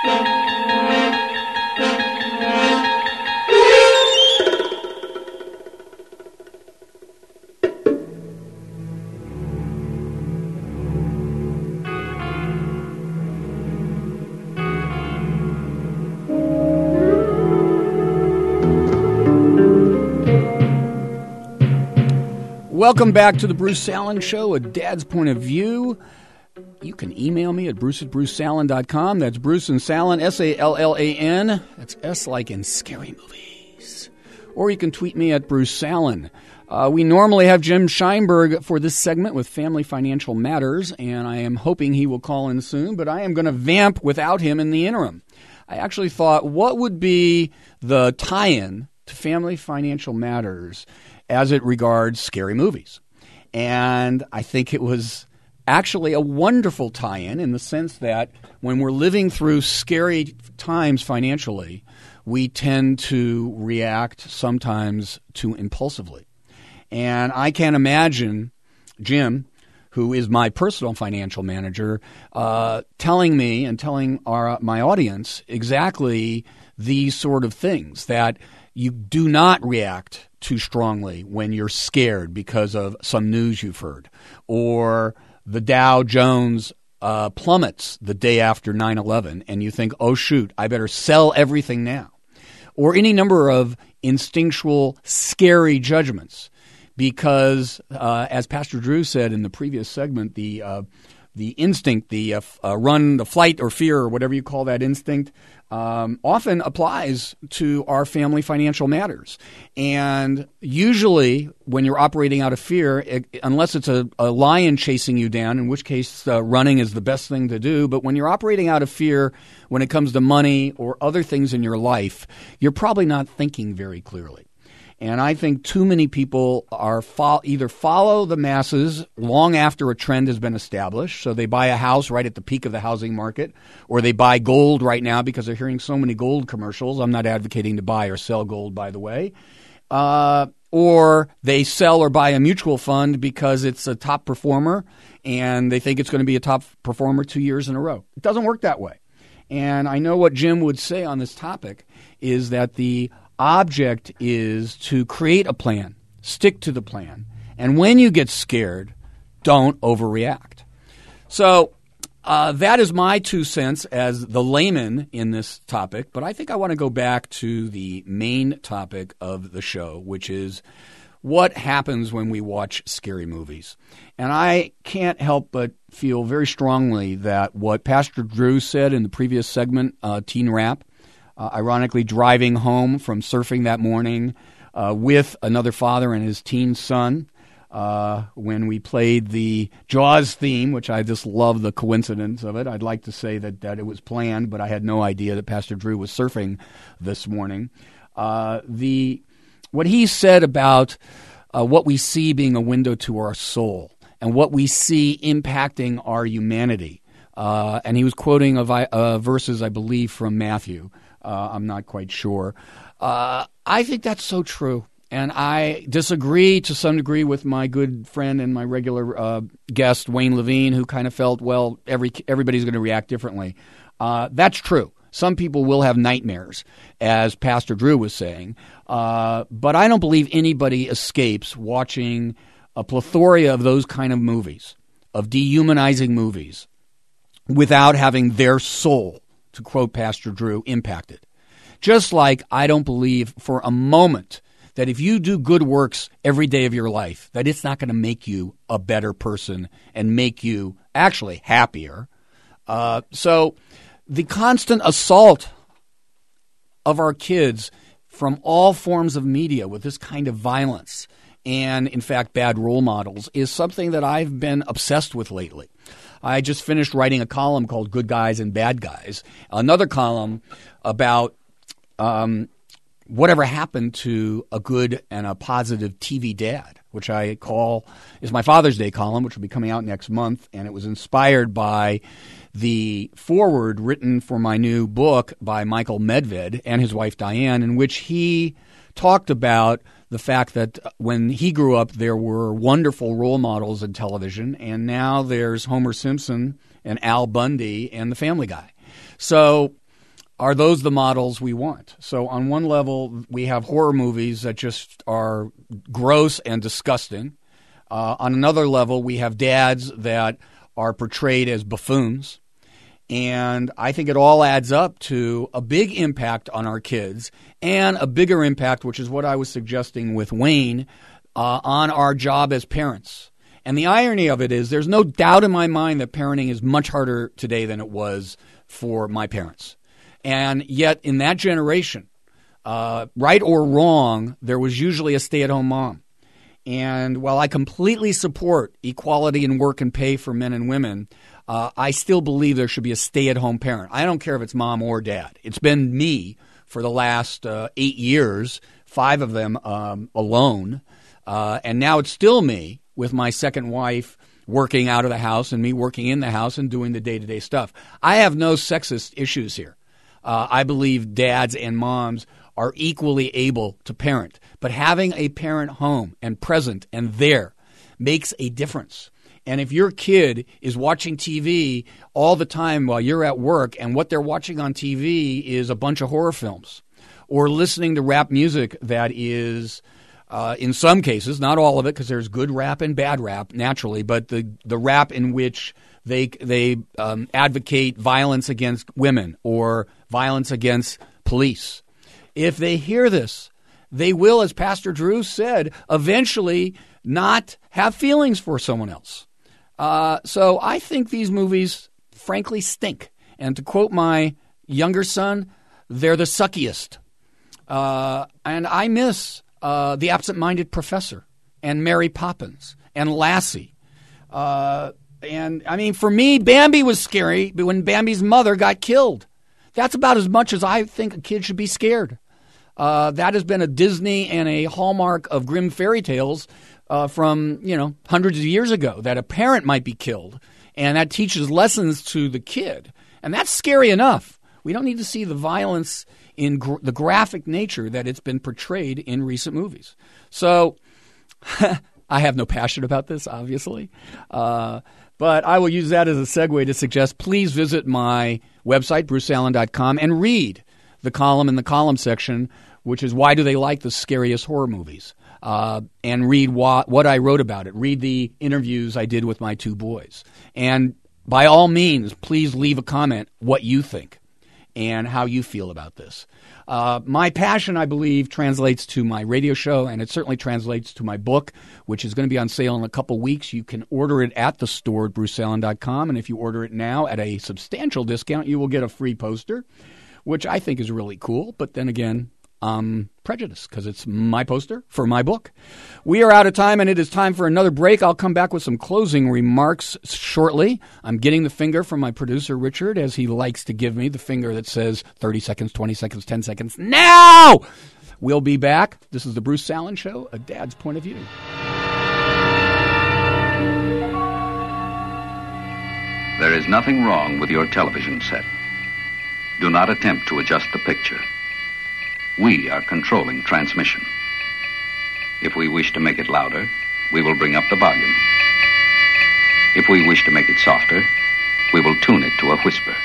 Welcome back to the Bruce Salen Show, a dad's point of view. You can email me at bruce@brucesalen.com. That's Bruce and Salen, S-A-L-L-A-N. That's S like in scary movies. Or you can tweet me at Bruce Salen. We normally have Jim Scheinberg for this segment with Family Financial Matters, and I am hoping he will call in soon, but I am going to vamp without him in the interim. I actually thought, what would be the tie-in to Family Financial Matters as it regards scary movies? And I think it was actually a wonderful tie-in in the sense that when we're living through scary times financially, we tend to react sometimes too impulsively. And I can't imagine Jim, who is my personal financial manager, telling me and telling my audience exactly these sort of things, that you do not react too strongly when you're scared because of some news you've heard, or the Dow Jones plummets the day after 9/11 and you think, oh, shoot, I better sell everything now, or any number of instinctual, scary judgments. Because as Pastor Drew said in the previous segment, the instinct, the run, the flight or fear or whatever you call that instinct, often applies to our family financial matters. And usually when you're operating out of fear, unless it's a lion chasing you down, in which case running is the best thing to do. But when you're operating out of fear when it comes to money or other things in your life, you're probably not thinking very clearly. And I think too many people are either follow the masses long after a trend has been established. So they buy a house right at the peak of the housing market, or they buy gold right now because they're hearing so many gold commercials. I'm not advocating to buy or sell gold, by the way. Or they sell or buy a mutual fund because it's a top performer and they think it's going to be a top performer 2 years in a row. It doesn't work that way. And I know what Jim would say on this topic is that the object is to create a plan, stick to the plan, and when you get scared, don't overreact. So that is my 2 cents as the layman in this topic, but I think I want to go back to the main topic of the show, which is what happens when we watch scary movies. And I can't help but feel very strongly that what Pastor Drew said in the previous segment, Teen Rap, ironically driving home from surfing that morning with another father and his teen son when we played the Jaws theme, which I just love the coincidence of it. I'd like to say that it was planned, but I had no idea that Pastor Drew was surfing this morning. What he said about what we see being a window to our soul and what we see impacting our humanity. And he was quoting verses, I believe, from Matthew. I'm not quite sure. I think that's so true. And I disagree to some degree with my good friend and my regular guest, Wayne Levine, who kind of felt, well, everybody's going to react differently. That's true. Some people will have nightmares, as Pastor Drew was saying. But I don't believe anybody escapes watching a plethora of those kind of movies, of dehumanizing movies, without having their soul, to quote Pastor Drew, impacted. Just like I don't believe for a moment that if you do good works every day of your life, that it's not going to make you a better person and make you actually happier. So the constant assault of our kids from all forms of media with this kind of violence and, in fact, bad role models is something that I've been obsessed with lately. I just finished writing a column called Good Guys and Bad Guys, another column about whatever happened to a good and a positive TV dad, which I call is my Father's Day column, which will be coming out next month. And it was inspired by the foreword written for my new book by Michael Medved and his wife Diane, in which he talked about the fact that when he grew up, there were wonderful role models in television, and now there's Homer Simpson and Al Bundy and The Family Guy. So are those the models we want? So on one level, we have horror movies that just are gross and disgusting. On another level, we have dads that are portrayed as buffoons. And I think it all adds up to a big impact on our kids and a bigger impact, which is what I was suggesting with Wayne, on our job as parents. And the irony of it is there's no doubt in my mind that parenting is much harder today than it was for my parents. And yet in that generation, right or wrong, there was usually a stay-at-home mom. And while I completely support equality in work and pay for men and women, I still believe there should be a stay-at-home parent. I don't care if it's mom or dad. It's been me for the last 8 years, 5 of them alone. And now it's still me with my second wife working out of the house and me working in the house and doing the day-to-day stuff. I have no sexist issues here. I believe dads and moms are equally able to parent. But having a parent home and present and there makes a difference. And if your kid is watching TV all the time while you're at work and what they're watching on TV is a bunch of horror films or listening to rap music that is, in some cases, not all of it because there's good rap and bad rap naturally, but the rap in which they advocate violence against women or violence against police. If they hear this, they will, as Pastor Drew said, eventually not have feelings for someone else. So I think these movies, frankly, stink. And to quote my younger son, they're the suckiest. And I miss The Absent-Minded Professor and Mary Poppins and Lassie. And, I mean, for me, Bambi was scary when Bambi's mother got killed. That's about as much as I think a kid should be scared. That has been a Disney and a hallmark of grim fairy tales from, hundreds of years ago, that a parent might be killed. And that teaches lessons to the kid. And that's scary enough. We don't need to see the violence in the graphic nature that it's been portrayed in recent movies. So I have no passion about this, obviously. But I will use that as a segue to suggest please visit my website, bruceallen.com, and read the column in the column section, which is Why Do They Like the Scariest Horror Movies? And read what I wrote about it. Read the interviews I did with my 2 boys. And by all means, please leave a comment what you think and how you feel about this. My passion, I believe, translates to my radio show, and it certainly translates to my book, which is going to be on sale in a couple weeks. You can order it at the store at bruceallen.com, and if you order it now at a substantial discount, you will get a free poster, which I think is really cool. But then again, I'm prejudiced because it's my poster for my book. We are out of time, and it is time for another break. I'll come back with some closing remarks shortly. I'm getting the finger from my producer, Richard, as he likes to give me the finger that says 30 seconds, 20 seconds, 10 seconds. Now! We'll be back. This is the Bruce Allen Show, A Dad's Point of View. There is nothing wrong with your television set. Do not attempt to adjust the picture. We are controlling transmission. If we wish to make it louder, we will bring up the volume. If we wish to make it softer, we will tune it to a whisper.